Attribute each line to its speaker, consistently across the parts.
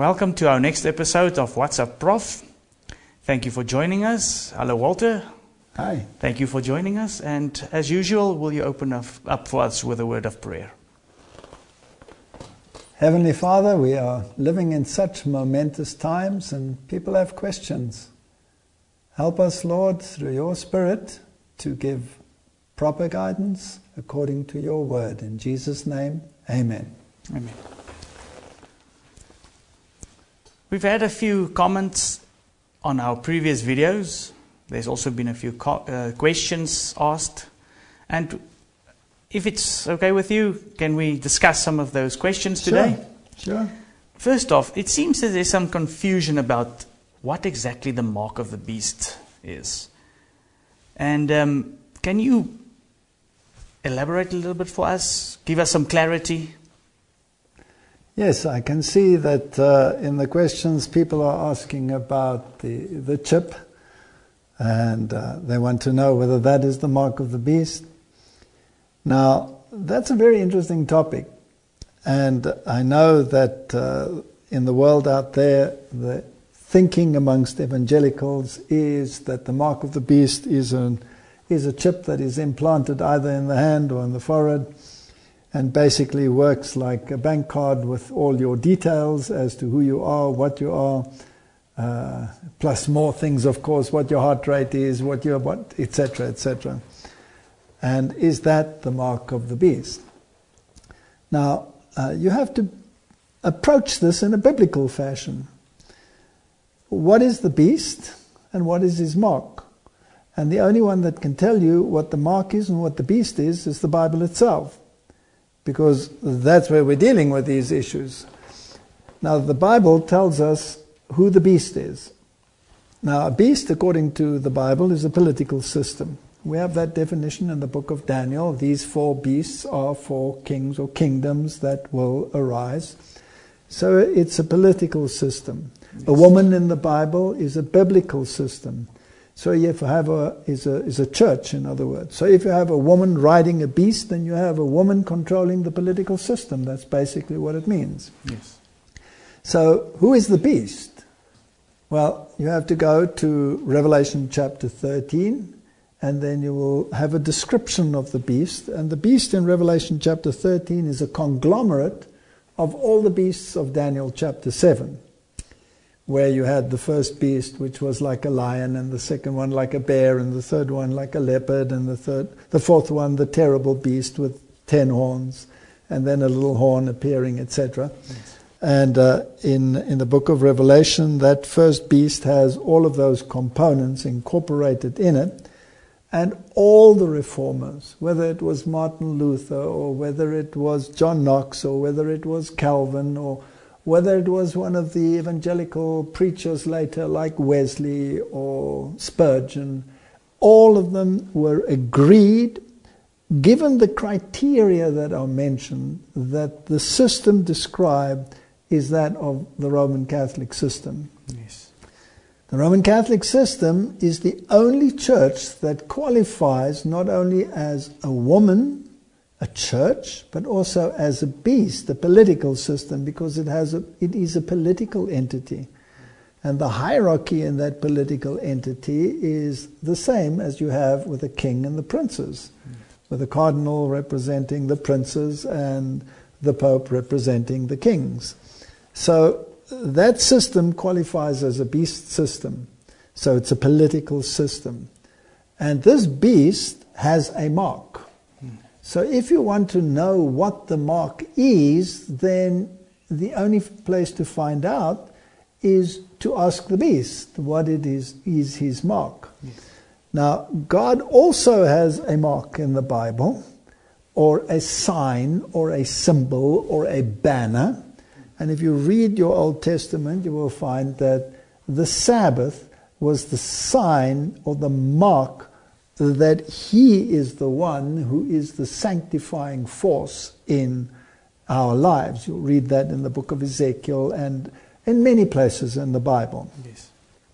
Speaker 1: Welcome to our next episode of What's Up, Prof. Thank you for joining us. Hello, Walter.
Speaker 2: Hi.
Speaker 1: Thank you for joining us. And as usual, will you open up for us with a word of prayer?
Speaker 2: Heavenly Father, we are living in such momentous times and people have questions. Help us, Lord, through your Spirit to give proper guidance according to your word. In Jesus' name, amen.
Speaker 1: Amen. We've had a few comments on our previous videos. There's also been a few questions asked. And if it's okay with you, can we discuss some of those questions today?
Speaker 2: Sure.
Speaker 1: First off, it seems that there's some confusion about what exactly the mark of the beast is. And can you elaborate a little bit for us? Give us some clarity?
Speaker 2: Yes, I can see that in the questions people are asking about the chip, and they want to know whether that is the mark of the beast. Now, that's a very interesting topic, and I know that in the world out there, the thinking amongst evangelicals is that the mark of the beast is a chip that is implanted either in the hand or in the forehead, and basically works like a bank card with all your details as to who you are, what you are, plus more things, of course, what your heart rate is, etc., etc. And is that the mark of the beast? Now, you have to approach this in a biblical fashion. What is the beast and what is his mark? And the only one that can tell you what the mark is and what the beast is the Bible itself. Because that's where we're dealing with these issues. Now, the Bible tells us who the beast is. Now, a beast, according to the Bible, is a political system. We have that definition in the book of Daniel. These 4 beasts are 4 kings or kingdoms that will arise. So it's a political system. Yes. A woman in the Bible is a biblical system. So if you have is a church, in other words. So if you have a woman riding a beast, then you have a woman controlling the political system. That's basically what it means.
Speaker 1: Yes.
Speaker 2: So who is the beast? Well, you have to go to Revelation chapter 13, and then you will have a description of the beast. And the beast in Revelation chapter 13 is a conglomerate of all the beasts of Daniel chapter 7. Where you had the first beast, which was like a lion, and the second one like a bear, and the third one like a leopard, and the fourth one, the terrible beast with 10 horns, and then a little horn appearing, etc. Yes. And in the book of Revelation, that first beast has all of those components incorporated in it, and all the reformers, whether it was Martin Luther, or whether it was John Knox, or whether it was Calvin, or whether it was one of the evangelical preachers later like Wesley or Spurgeon, all of them were agreed, given the criteria that are mentioned, that the system described is that of the Roman Catholic system.
Speaker 1: Yes.
Speaker 2: The Roman Catholic system is the only church that qualifies not only as a woman, a church, but also as a beast, a political system, because it is a political entity. And the hierarchy in that political entity is the same as you have with the king and the princes, with the cardinal representing the princes and the pope representing the kings. So that system qualifies as a beast system. So it's a political system. And this beast has a mark. So if you want to know what the mark is, then the only place to find out is to ask the beast what it is his mark. Yes. Now, God also has a mark in the Bible, or a sign, or a symbol, or a banner. And if you read your Old Testament, you will find that the Sabbath was the sign or the mark that he is the one who is the sanctifying force in our lives. You'll read that in the book of Ezekiel and in many places in the Bible.
Speaker 1: Yes.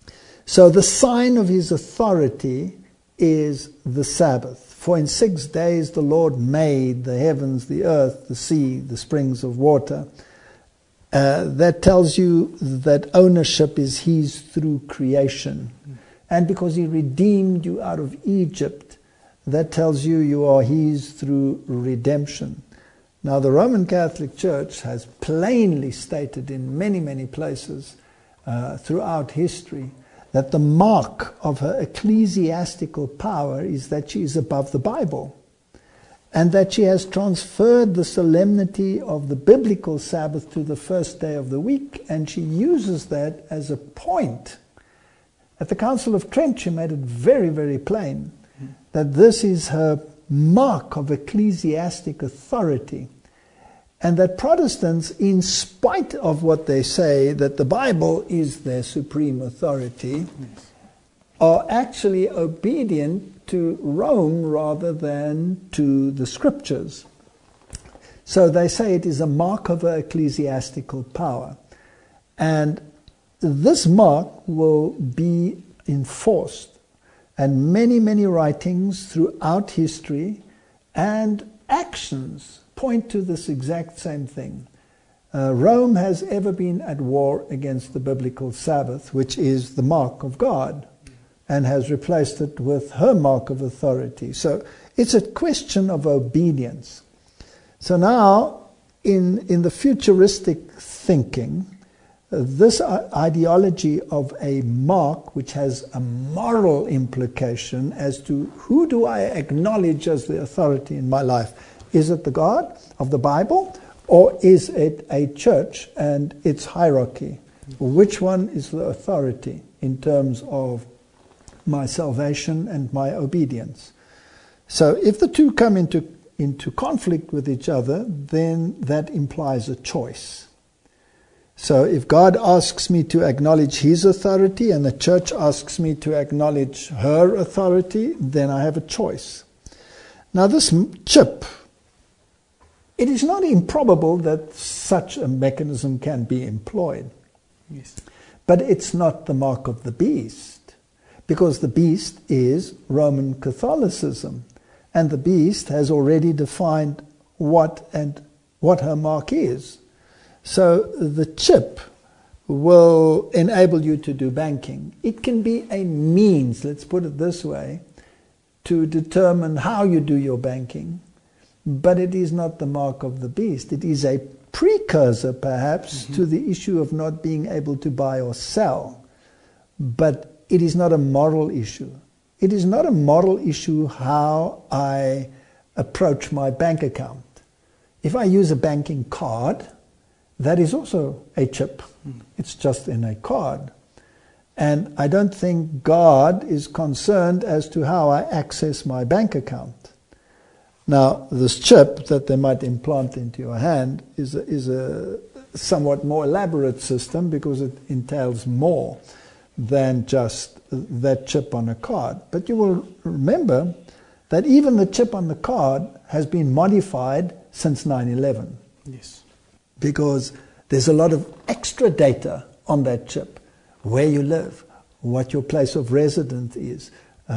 Speaker 2: So the sign of his authority is the Sabbath. For in 6 days the Lord made the heavens, the earth, the sea, the springs of water. that tells you that ownership is his through creation. And because he redeemed you out of Egypt, that tells you you are his through redemption. Now, the Roman Catholic Church has plainly stated in many, many places throughout history that the mark of her ecclesiastical power is that she is above the Bible, and that she has transferred the solemnity of the biblical Sabbath to the first day of the week, and she uses that as a point. At the Council of Trent, she made it very, very plain that this is her mark of ecclesiastic authority, and that Protestants, in spite of what they say, that the Bible is their supreme authority, are actually obedient to Rome rather than to the Scriptures. So they say it is a mark of her ecclesiastical power. And this mark will be enforced. And many, many writings throughout history and actions point to this exact same thing. Rome has ever been at war against the biblical Sabbath, which is the mark of God, and has replaced it with her mark of authority. So it's a question of obedience. So now, in the futuristic thinking, this ideology of a mark which has a moral implication as to who do I acknowledge as the authority in my life? Is it the God of the Bible, or is it a church and its hierarchy? Which one is the authority in terms of my salvation and my obedience? So if the two come into conflict with each other, then that implies a choice. So if God asks me to acknowledge his authority and the church asks me to acknowledge her authority, then I have a choice. Now this chip, it is not improbable that such a mechanism can be employed.
Speaker 1: Yes.
Speaker 2: But it's not the mark of the beast, because the beast is Roman Catholicism, and the beast has already defined what her mark is. So the chip will enable you to do banking. It can be a means, let's put it this way, to determine how you do your banking, but it is not the mark of the beast. It is a precursor, perhaps, to the issue of not being able to buy or sell, but it is not a moral issue. It is not a moral issue how I approach my bank account. If I use a banking card, that is also a chip. It's just in a card. And I don't think God is concerned as to how I access my bank account. Now, this chip that they might implant into your hand is a somewhat more elaborate system because it entails more than just that chip on a card. But you will remember that even the chip on the card has been modified since 9/11.
Speaker 1: Yes.
Speaker 2: Because there's a lot of extra data on that chip. Where you live, what your place of residence is,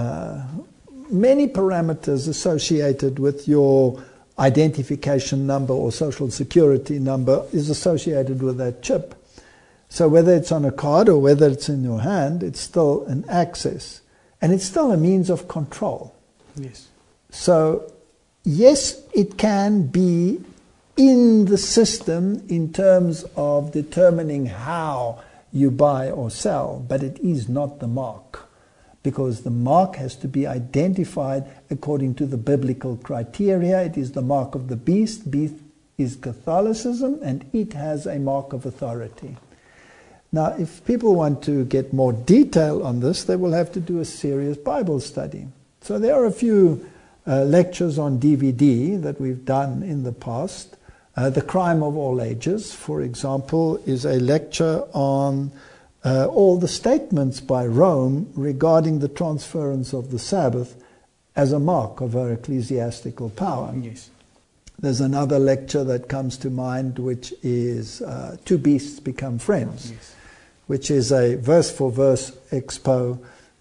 Speaker 2: many parameters associated with your identification number or social security number is associated with that chip. So whether it's on a card or whether it's in your hand, it's still an access. And it's still a means of control.
Speaker 1: Yes.
Speaker 2: So, yes, it can be in the system in terms of determining how you buy or sell, but it is not the mark, because the mark has to be identified according to the biblical criteria. It is the mark of the beast. Beast is Catholicism, and it has a mark of authority. Now, if people want to get more detail on this, they will have to do a serious Bible study. So there are a few lectures on DVD that we've done in the past. The Crime of All Ages, for example, is a lecture on all the statements by Rome regarding the transference of the Sabbath as a mark of her ecclesiastical power.
Speaker 1: Yes.
Speaker 2: There's another lecture that comes to mind, which is Two Beasts Become Friends,
Speaker 1: Yes.
Speaker 2: which is a verse-for-verse expose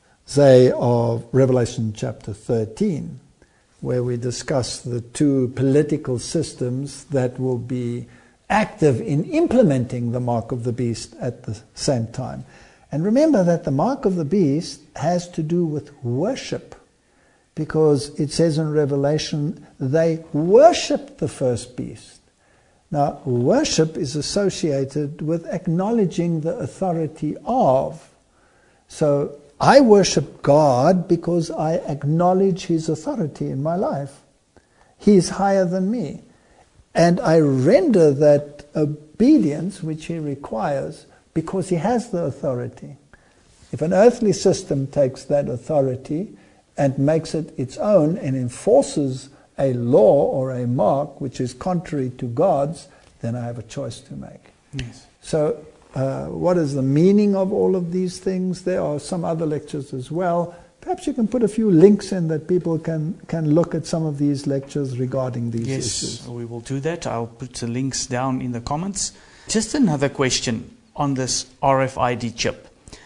Speaker 2: of Revelation chapter 13, where we discuss the two political systems that will be active in implementing the mark of the beast at the same time. And remember that the mark of the beast has to do with worship, because it says in Revelation, they worshipped the first beast. Now, worship is associated with acknowledging the authority of. So, I worship God because I acknowledge His authority in my life. He is higher than me. And I render that obedience which He requires because He has the authority. If an earthly system takes that authority and makes it its own and enforces a law or a mark which is contrary to God's, then I have a choice to make.
Speaker 1: Yes.
Speaker 2: So, what is the meaning of all of these things? There are some other lectures as well. Perhaps you can put a few links in that people can look at some of these lectures regarding these issues.
Speaker 1: Yes, we will do that. I'll put the links down in the comments. Just another question on this RFID chip.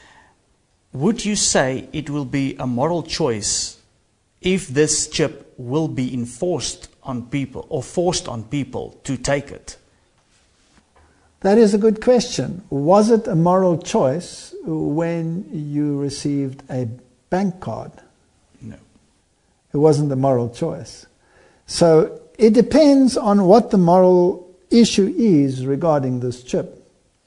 Speaker 1: Would you say it will be a moral choice if this chip will be enforced on people or forced on people to take it?
Speaker 2: That is a good question. Was it a moral choice when you received a bank card?
Speaker 1: No.
Speaker 2: It wasn't a moral choice. So it depends on what the moral issue is regarding this chip.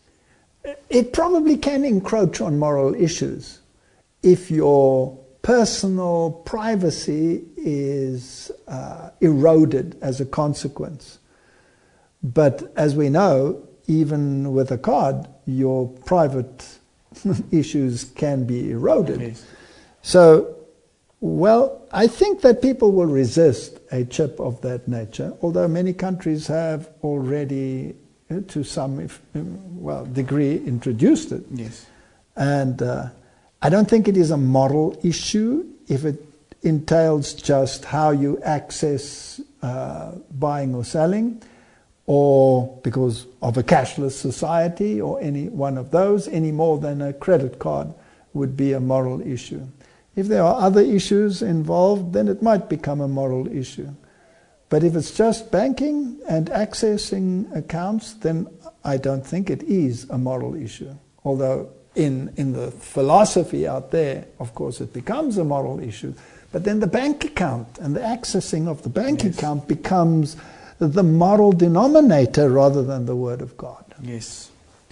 Speaker 2: It probably can encroach on moral issues if your personal privacy is eroded as a consequence. But as we know, even with a card, your private issues can be eroded.
Speaker 1: Yes.
Speaker 2: So, well, I think that people will resist a chip of that nature, although many countries have already, to some degree, introduced it.
Speaker 1: Yes.
Speaker 2: And I don't think it is a moral issue if it entails just how you access buying or selling, or because of a cashless society, or any one of those, any more than a credit card would be a moral issue. If there are other issues involved, then it might become a moral issue. But if it's just banking and accessing accounts, then I don't think it is a moral issue. Although in the philosophy out there, of course, it becomes a moral issue. But then the bank account and the accessing of the bank account becomes the moral denominator rather than the Word of God.
Speaker 1: Yes.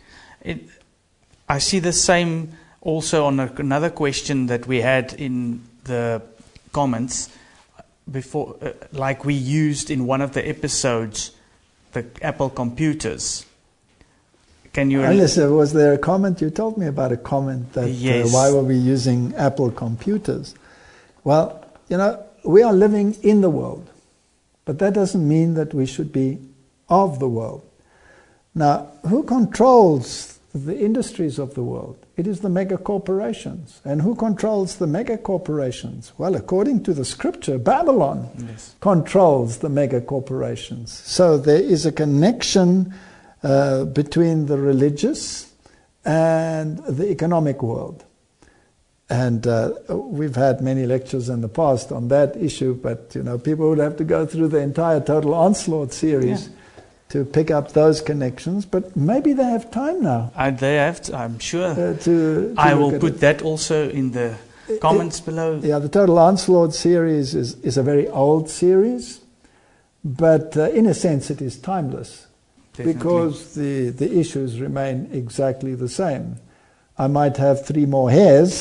Speaker 1: I see the same also on another question that we had in the comments before, like we used in one of the episodes, the Apple computers. Can you...
Speaker 2: Alice, was there a comment? You told me about a comment that
Speaker 1: yes.
Speaker 2: Why were we using Apple computers? Well, we are living in the world, but that doesn't mean that we should be of the world. Now, who controls the industries of the world? It is the mega corporations. And who controls the mega corporations? Well, according to the scripture, Babylon controls the mega corporations. So there is a connection between the religious and the economic world. And we've had many lectures in the past on that issue, but people would have to go through the entire Total Onslaught series to pick up those connections. But maybe they have time now.
Speaker 1: They have to, I'm sure.
Speaker 2: To
Speaker 1: I will put that also in the comments below.
Speaker 2: Yeah, the Total Onslaught series is a very old series, but in a sense it is timeless. Definitely. Because the issues remain exactly the same. I might have 3 more hairs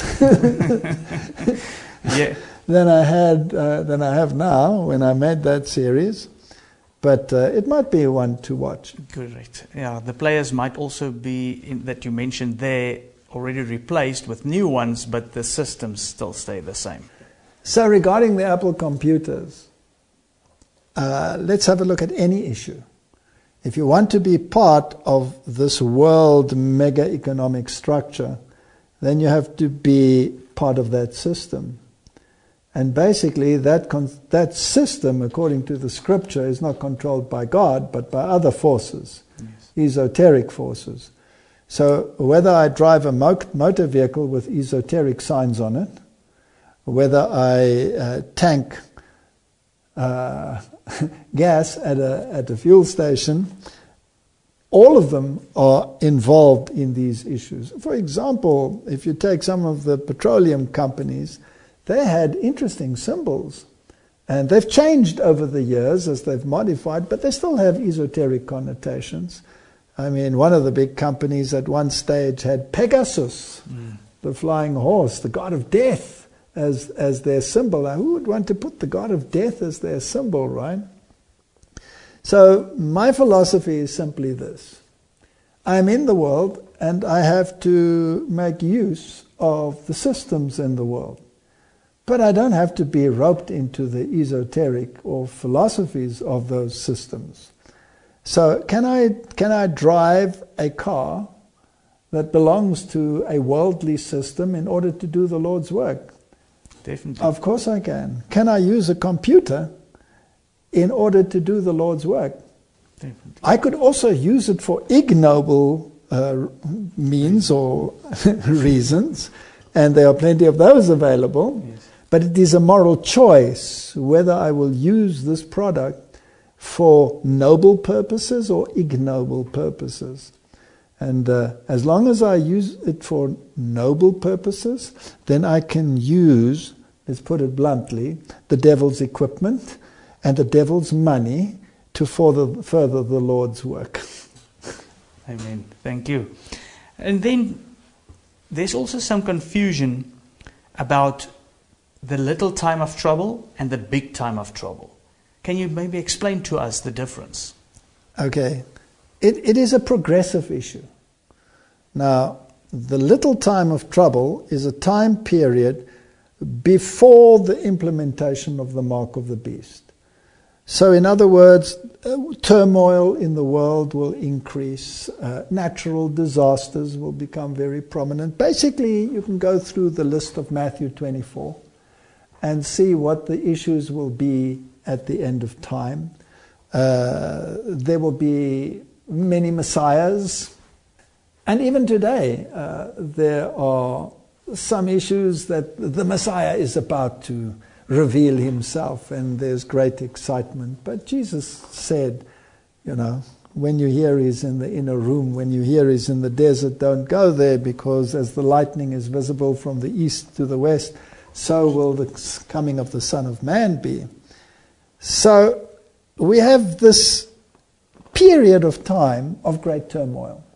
Speaker 2: than I have now when I made that series, but it might be one to watch.
Speaker 1: Correct. Yeah, the players might also be that you mentioned there already replaced with new ones, but the systems still stay the same.
Speaker 2: So regarding the Apple computers, let's have a look at any issue. If you want to be part of this world mega economic structure, then you have to be part of that system. And basically that system, according to the scripture, is not controlled by God, but by other forces, esoteric forces. So whether I drive a motor vehicle with esoteric signs on it, whether I tank gas at a fuel station, all of them are involved in these issues. For example, if you take some of the petroleum companies, they had interesting symbols. And they've changed over the years as they've modified, but they still have esoteric connotations. I mean, one of the big companies at one stage had Pegasus, the flying horse, the god of death, as their symbol. Now, who would want to put the god of death as their symbol, right? So my philosophy is simply this. I'm in the world and I have to make use of the systems in the world. But I don't have to be roped into the esoteric or philosophies of those systems. So can I drive a car that belongs to a worldly system in order to do the Lord's work?
Speaker 1: Definitely.
Speaker 2: Of course I can. Can I use a computer in order to do the Lord's work?
Speaker 1: Definitely.
Speaker 2: I could also use it for ignoble means or reasons, and there are plenty of those available.
Speaker 1: Yes.
Speaker 2: But it is a moral choice whether I will use this product for noble purposes or ignoble purposes. And as long as I use it for noble purposes, then I can use, let's put it bluntly, the devil's equipment and the devil's money to further the Lord's work.
Speaker 1: Amen. Thank you. And then there's also some confusion about the little time of trouble and the big time of trouble. Can you maybe explain to us the difference?
Speaker 2: Okay. It is a progressive issue. Now, the little time of trouble is a time period before the implementation of the mark of the beast. So in other words, turmoil in the world will increase, natural disasters will become very prominent. Basically, you can go through the list of Matthew 24 and see what the issues will be at the end of time. There will be many messiahs, and even today there are some issues that the Messiah is about to reveal himself, and there's great excitement. But Jesus said, you know, when you hear he's in the inner room, when you hear he's in the desert, don't go there, because as the lightning is visible from the east to the west, so will the coming of the Son of Man be. So we have this period of time of great turmoil,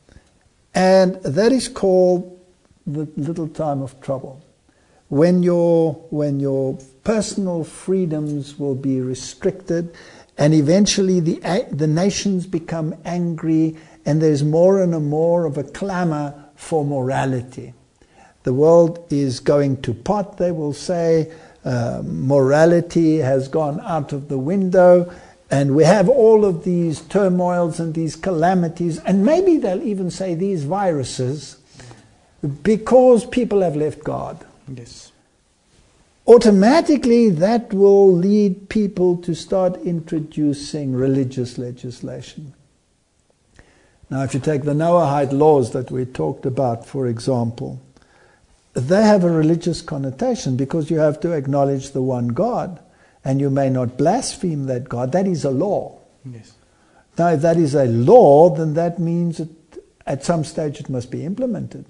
Speaker 2: and that is called the little time of trouble. When your personal freedoms will be restricted, and eventually the nations become angry, and there's more and more of a clamor for morality. The world is going to pot, they will say. Morality has gone out of the window, and we have all of these turmoils and these calamities, and maybe they'll even say these viruses, because people have left God.
Speaker 1: Yes.
Speaker 2: Automatically that will lead people to start introducing religious legislation. Now, if you take the Noahide laws that we talked about, for example, they have a religious connotation because you have to acknowledge the one God, and you may not blaspheme that God. That is a law.
Speaker 1: Yes.
Speaker 2: Now, if that is a law, then that means that at some stage it must be implemented.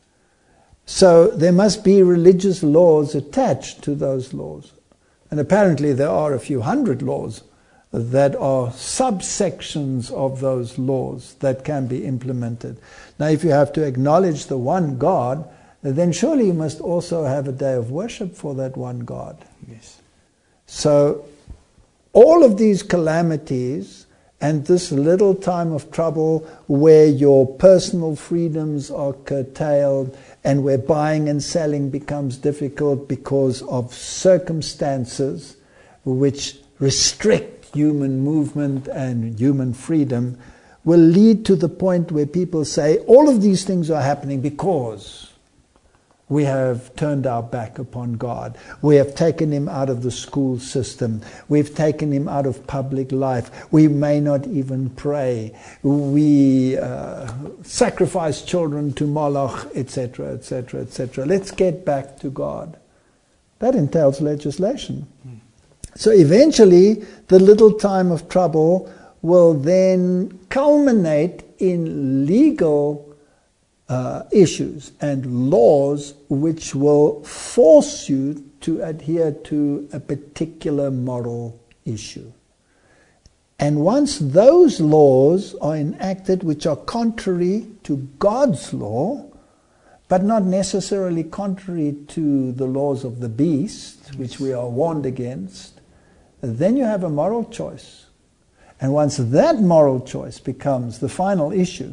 Speaker 2: So there must be religious laws attached to those laws. And apparently there are a few hundred laws that are subsections of those laws that can be implemented. Now, if you have to acknowledge the one God, then surely you must also have a day of worship for that one God.
Speaker 1: Yes.
Speaker 2: So all of these calamities and this little time of trouble where your personal freedoms are curtailed and where buying and selling becomes difficult because of circumstances which restrict human movement and human freedom, will lead to the point where people say all of these things are happening because we have turned our back upon God. We have taken him out of the school system. We've taken him out of public life. We may not even pray. We sacrifice children to Moloch, etc., etc., etc. Let's get back to God. That entails legislation. So eventually, the little time of trouble will then culminate in legal issues and laws which will force you to adhere to a particular moral issue. And once those laws are enacted which are contrary to God's law, but not necessarily contrary to the laws of the beast, which we are warned against, then you have a moral choice. And once that moral choice becomes the final issue,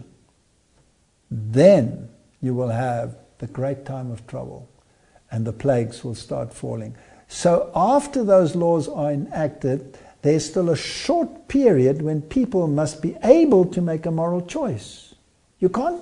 Speaker 2: then you will have the great time of trouble and the plagues will start falling. So after those laws are enacted, there's still a short period when people must be able to make a moral choice. You can't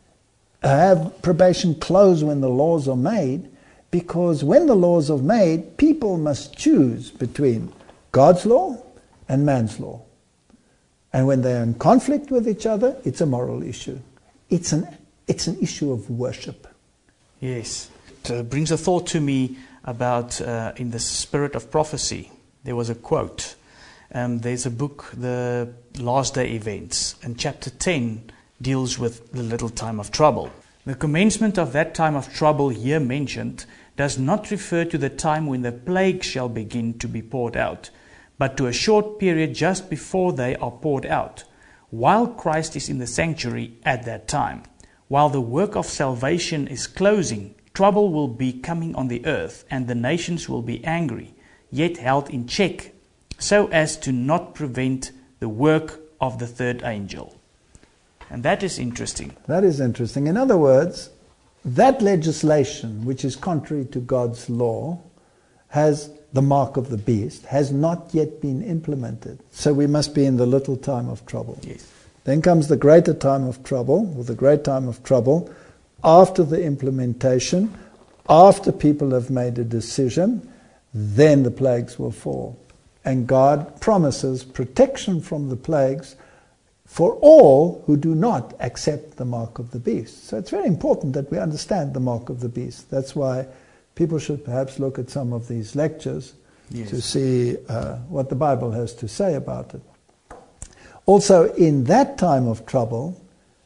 Speaker 2: have probation close when the laws are made, because when the laws are made, people must choose between God's law and man's law. And when they're in conflict with each other, it's a moral issue. It's an issue of worship.
Speaker 1: Yes. It brings a thought to me about, in the spirit of prophecy, there was a quote. There's a book, The Last Day Events, and chapter 10 deals with the little time of trouble. The commencement of that time of trouble here mentioned does not refer to the time when the plague shall begin to be poured out, but to a short period just before they are poured out, while Christ is in the sanctuary at that time. While the work of salvation is closing, trouble will be coming on the earth, and the nations will be angry, yet held in check, so as to not prevent the work of the third angel. And that is interesting.
Speaker 2: That is interesting. In other words, that legislation, which is contrary to God's law, has the mark of the beast, has not yet been implemented. So we must be in the little time of trouble.
Speaker 1: Yes.
Speaker 2: Then comes the greater time of trouble, or the great time of trouble, after the implementation, after people have made a decision, then the plagues will fall. And God promises protection from the plagues for all who do not accept the mark of the beast. So it's very important that we understand the mark of the beast. That's why people should perhaps look at some of these lectures to see what the Bible has to say about it. Also, in that time of trouble,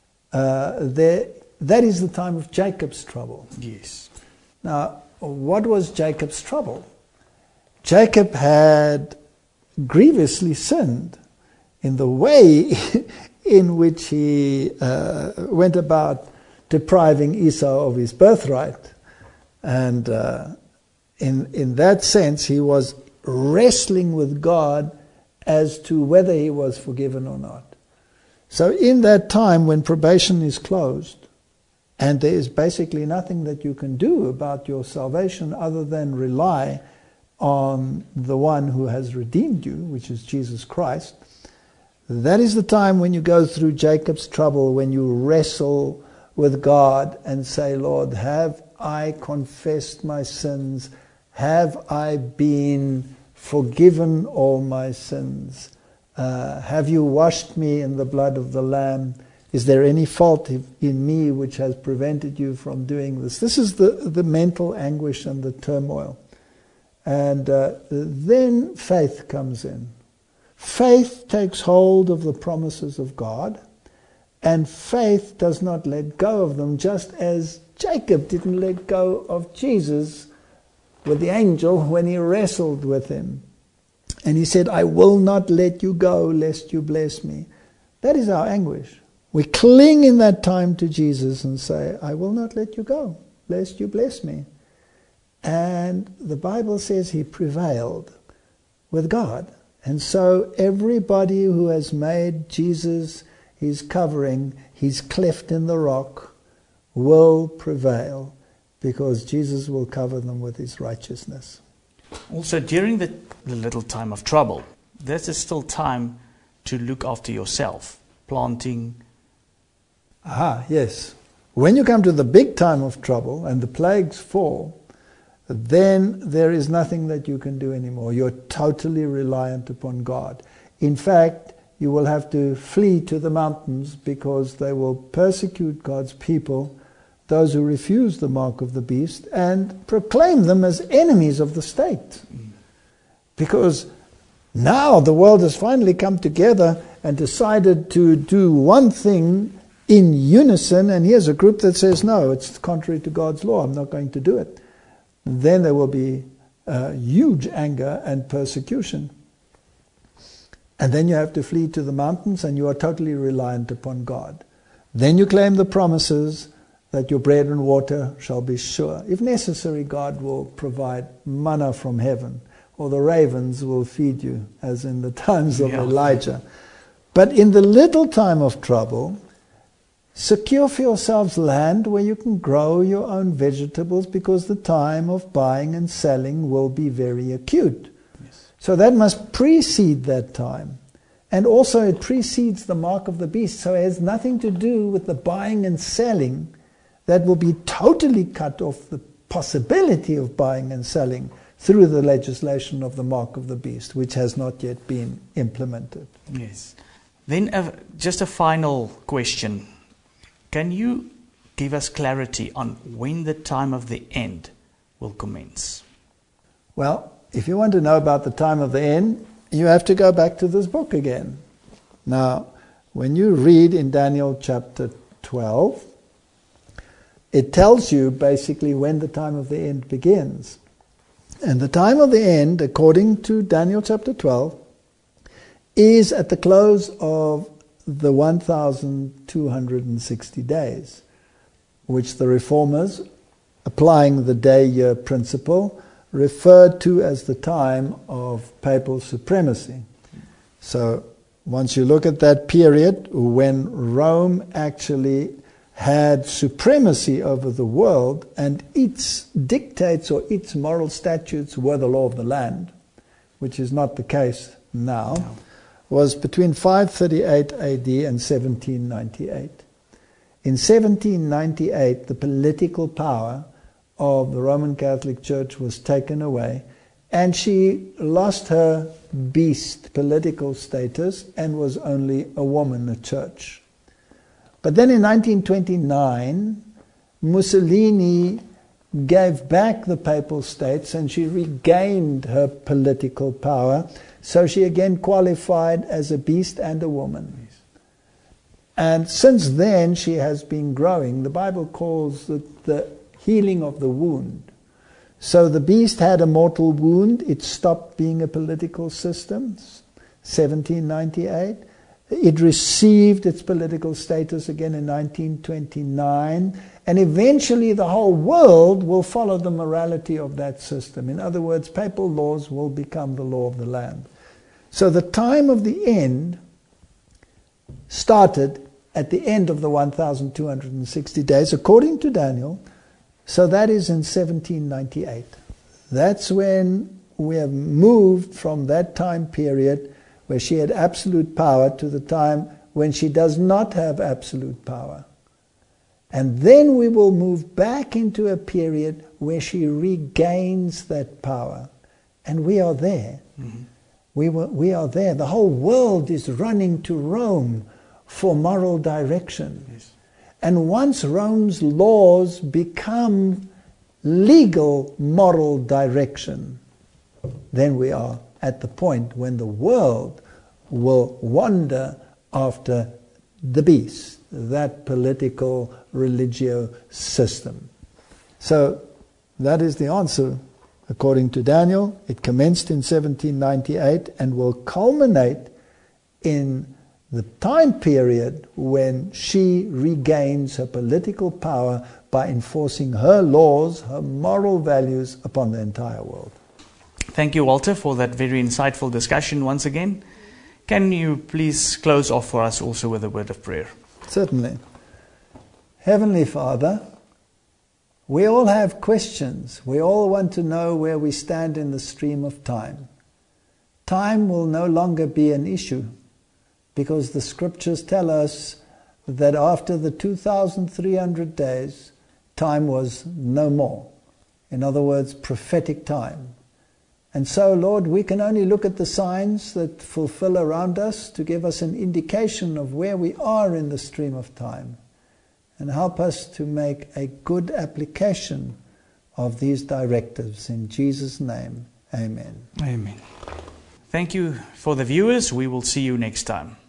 Speaker 2: that is the time of Jacob's trouble.
Speaker 1: Yes.
Speaker 2: Now, what was Jacob's trouble? Jacob had grievously sinned in the way in which he went about depriving Esau of his birthright. And in that sense, he was wrestling with God as to whether he was forgiven or not. So in that time when probation is closed, and there is basically nothing that you can do about your salvation other than rely on the one who has redeemed you, which is Jesus Christ, that is the time when you go through Jacob's trouble, when you wrestle with God and say, Lord, have I confessed my sins? Have I been forgiven all my sins? Have you washed me in the blood of the Lamb? Is there any fault in me which has prevented you from doing this? This is the mental anguish and the turmoil. And then faith comes in. Faith takes hold of the promises of God, and faith does not let go of them, just as Jacob didn't let go of Jesus with the angel when he wrestled with him. And he said, I will not let you go lest you bless me. That is our anguish. We cling in that time to Jesus and say, I will not let you go lest you bless me. And the Bible says he prevailed with God. And so everybody who has made Jesus his covering, his cleft in the rock, will prevail, because Jesus will cover them with his righteousness.
Speaker 1: Also, during the little time of trouble, there's still time to look after yourself, planting.
Speaker 2: Aha, yes. When you come to the big time of trouble and the plagues fall, then there is nothing that you can do anymore. You're totally reliant upon God. In fact, you will have to flee to the mountains, because they will persecute God's people, those who refuse the mark of the beast, and proclaim them as enemies of the state. Because now the world has finally come together and decided to do one thing in unison, and here's a group that says, no, it's contrary to God's law, I'm not going to do it, then there will be huge anger and persecution. And then you have to flee to the mountains, and you are totally reliant upon God. Then you claim the promises that your bread and water shall be sure. If necessary, God will provide manna from heaven, or the ravens will feed you, as in the times of Elijah. But in the little time of trouble, secure for yourselves land where you can grow your own vegetables, because the time of buying and selling will be very acute. Yes. So that must precede that time. And also it precedes the mark of the beast, so it has nothing to do with the buying and selling that will be totally cut off the possibility of buying and selling through the legislation of the mark of the beast, which has not yet been implemented.
Speaker 1: Yes. Then just a final question. Can you give us clarity on when the time of the end will commence?
Speaker 2: Well, if you want to know about the time of the end, you have to go back to this book again. Now, when you read in Daniel chapter 12, it tells you basically when the time of the end begins. And the time of the end, according to Daniel chapter 12, is at the close of the 1,260 days, which the reformers, applying the day-year principle, referred to as the time of papal supremacy. So once you look at that period when Rome actually had supremacy over the world, and its dictates or its moral statutes were the law of the land, which is not the case now, was between 538 AD and 1798. In 1798, the political power of the Roman Catholic Church was taken away, and she lost her beast political status and was only a woman, a church. But then in 1929, Mussolini gave back the papal states and she regained her political power. So she again qualified as a beast and a woman. And since then she has been growing. The Bible calls it the healing of the wound. So the beast had a mortal wound. It stopped being a political system, 1798. It received its political status again in 1929, and eventually the whole world will follow the morality of that system. In other words, papal laws will become the law of the land. So the time of the end started at the end of the 1,260 days, according to Daniel. So that is in 1798. That's when we have moved from that time period where she had absolute power to the time when she does not have absolute power. And then we will move back into a period where she regains that power. And we are there. Mm-hmm. We are there. The whole world is running to Rome for moral direction. Yes. And once Rome's laws become legal moral direction, then we are at the point when the world will wander after the beast, that political religio system. So that is the answer. According to Daniel, it commenced in 1798 and will culminate in the time period when she regains her political power by enforcing her laws, her moral values upon the entire world.
Speaker 1: Thank you, Walter, for that very insightful discussion once again. Can you please close off for us also with a word of prayer?
Speaker 2: Certainly. Heavenly Father, we all have questions. We all want to know where we stand in the stream of time. Time will no longer be an issue because the scriptures tell us that after the 2,300 days, time was no more. In other words, prophetic time. And so, Lord, we can only look at the signs that fulfill around us to give us an indication of where we are in the stream of time, and help us to make a good application of these directives. In Jesus' name, amen.
Speaker 1: Amen. Thank you for the viewers. We will see you next time.